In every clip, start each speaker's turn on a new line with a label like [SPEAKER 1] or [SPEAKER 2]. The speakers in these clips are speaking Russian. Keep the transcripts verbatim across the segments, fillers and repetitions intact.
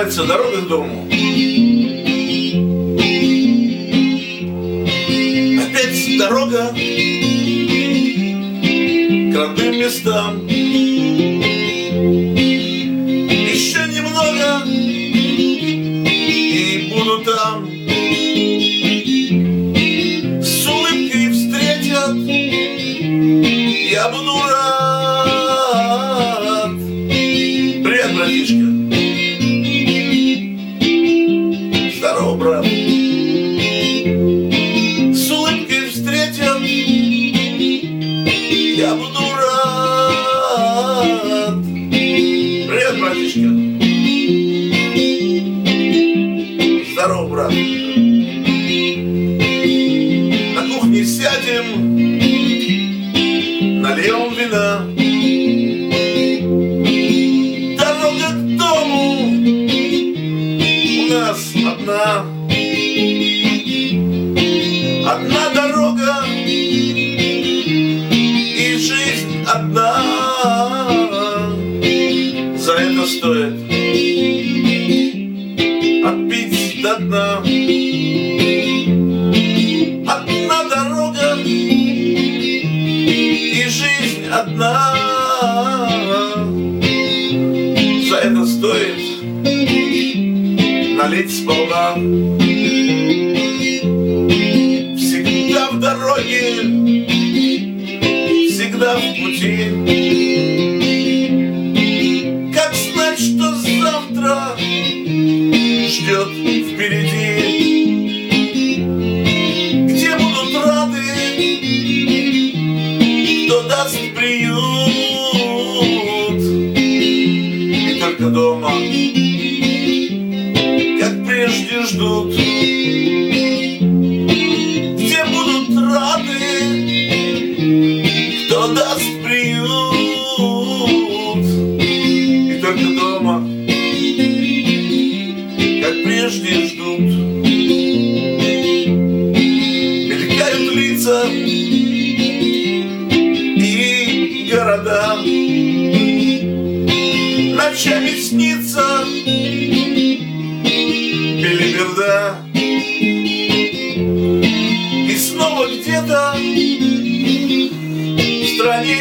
[SPEAKER 1] называется «Дорога к дому». Опять дорога к родным местам. Еще немного и буду там. С улыбкой встретят, я буду рад. Привет, братишка. Здорово, брат. С улыбкой встретят, я буду рад. Привет, братишка. Здорово, брат. На кухне сядем, нальем вина. Дорога к дому у нас одна. Одна дорога и жизнь одна. За это стоит отпить до дна. Одна дорога и жизнь одна. За это стоит налить сполна. Всегда в дороге, всегда в пути. Как знать, что завтра ждет впереди? Где будут рады, кто даст приют? И только дома, как прежде, ждут. Где будут рады, кто даст приют? И только дома, как прежде, ждут. Мелькают лица и города. Ночами снится белиберда. И снова где-то в стране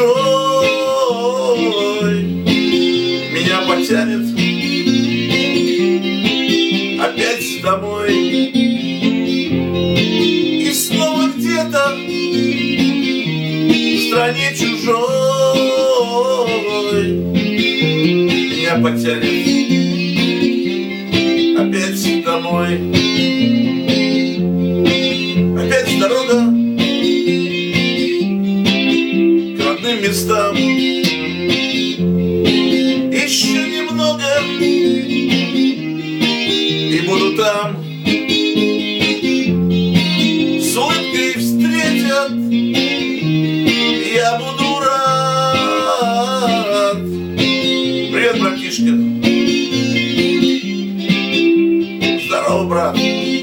[SPEAKER 1] чужой меня потянет опять домой. И снова где-то в стране чужой меня потянет опять домой. Опять дорога к родным местам. Еще немного и буду там. С улыбкой встретят, я буду рад. Привет, братишка. Здорово, брат.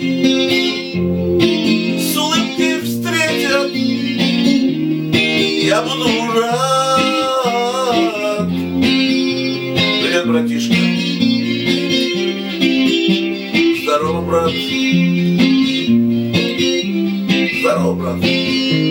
[SPEAKER 1] С улыбкой встретят, я буду рад. Привет, братишка. Здорово, брат. Здорово, брат.